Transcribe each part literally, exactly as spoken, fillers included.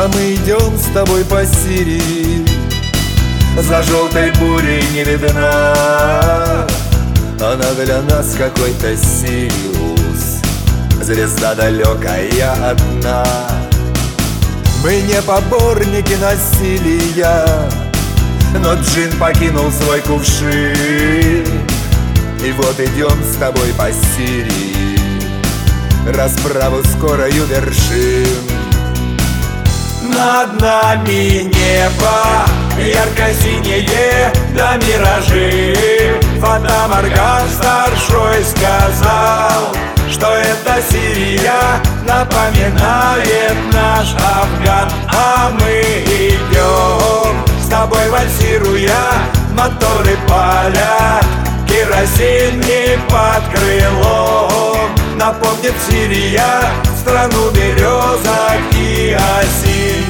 мы идем с тобой по Сирии, за желтой бурей не видна. Она для нас какой-то Сириус, звезда далекая одна. Мы не поборники насилия, но джин покинул свой кувшин. И вот идем с тобой по Сирии, расправу скорою вершим. Над нами небо ярко-синее, да миражи. Фатаморган старшой сказал, что это Сирия напоминает наш Афган. А мы идем с тобой вальсируя, моторы палят, керосин не под крылом. Напомнит Сирия страну березок и осин.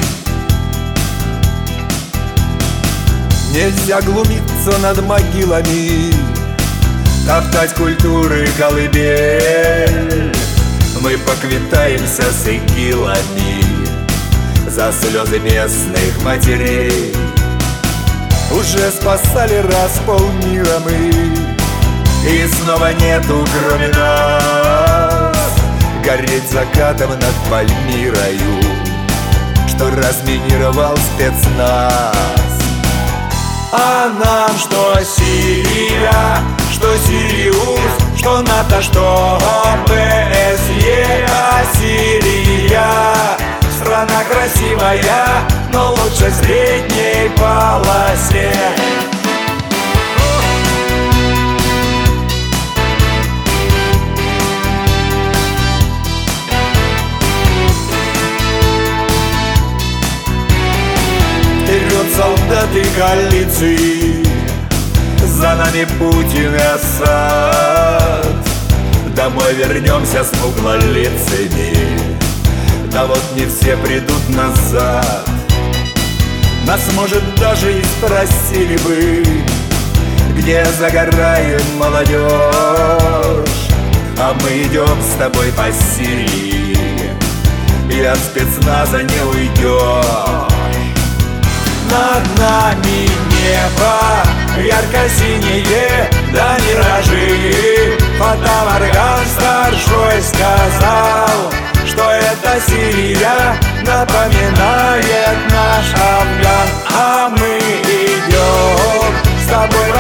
Нельзя глумиться над могилами, топтать культуры колыбель. Мы поквитаемся с игилами за слезы местных матерей. Уже спасали раз полмира мы, и снова нету кроме нас гореть закатом над Пальмирою, что разминировал спецназ. А нам что Сирия, что Сириус, что НАТО, что ОБСЕ. А Сирия страна красивая, но лучше в средней полосе. Вперед, солдаты коалиции, за нами Путин и Асад. Домой вернемся с смуглолицами, да вот не все придут назад. Нас, может, даже и спросили бы, где загорает молодежь. А мы идем с тобой по Сирии, и от спецназа не уйдешь. Над нами небо ярко-синее, да миражи. Фатаморган старшой сказал, что это Сирия напоминает наш Афган. А мы идем с тобой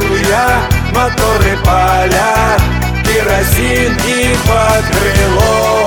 вальсируя, моторы палят, керосин и под крылом.